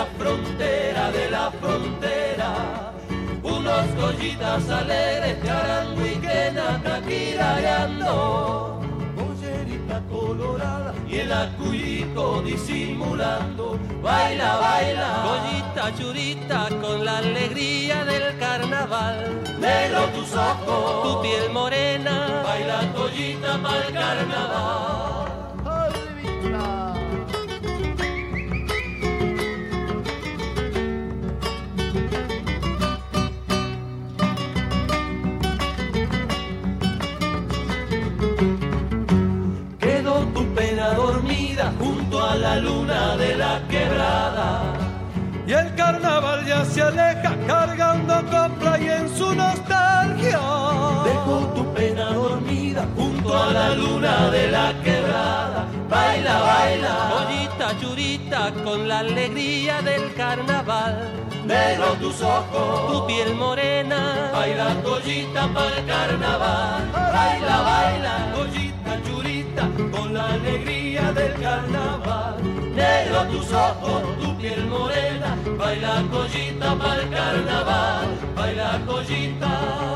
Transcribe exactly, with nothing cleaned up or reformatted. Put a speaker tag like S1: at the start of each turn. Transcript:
S1: la frontera, de la frontera, unos collitas alegres que harán weekend caquirareando, pollerita colorada y el acuyito disimulando, baila, baila,
S2: Collita churita con la alegría del carnaval,
S1: negro tus ojos,
S2: tu piel morena,
S1: baila collita pa'l carnaval. Quedó tu pena dormida junto a la luna de la quebrada,
S2: y el carnaval ya se aleja cargando copla y en su nostalgia.
S1: dejó tu pena dormida junto a la luna de la quebrada, baila, baila,
S2: Collita churita con la alegría del carnaval,
S1: negro tus ojos,
S2: tu piel morena,
S1: baila collita pa'l carnaval, baila, baila, collita churita con la alegría del carnaval, negro tus ojos, tu piel morena, baila collita pa'l carnaval, baila collita.